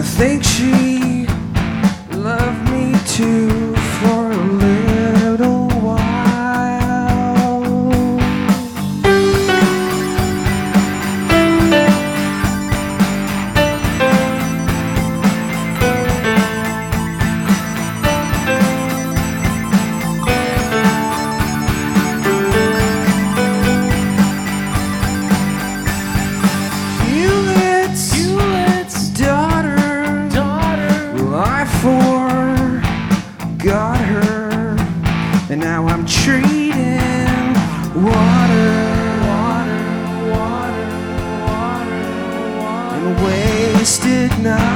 think she loved me too for a little while. Got her, and now I'm treating water and wasted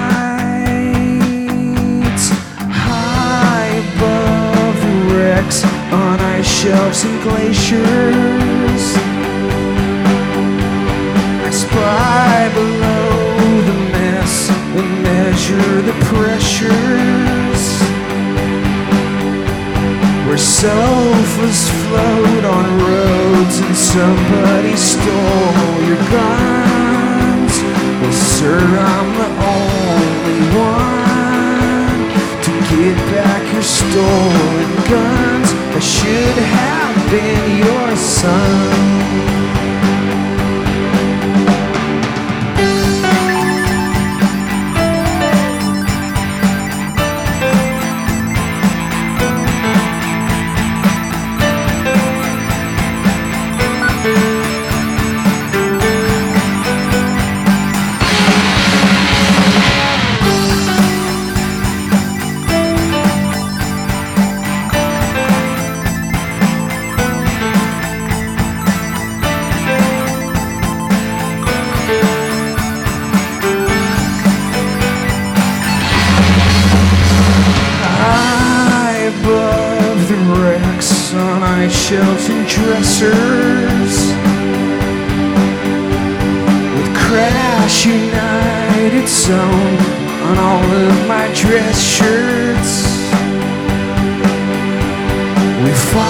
nights high above the wrecks on ice shelves and glaciers. I spy below the mess and measure the pressures where sofas float on roads and somebody stole your guns. Well, sir, I'm the only one to get back your stolen guns. I should have been your son. On ice shelves and dressers with Crash United sewn on all of my dress shirts. We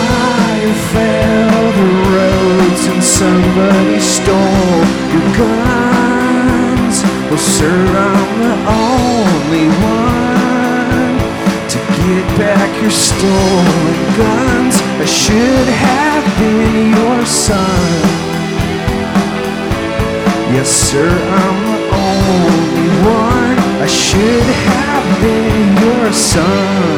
fell the roads and somebody stole your guns. Well, sir, I'm the only one to get back your stolen guns. I should have been your son. Yes, sir, I'm the only one. I should have been your son.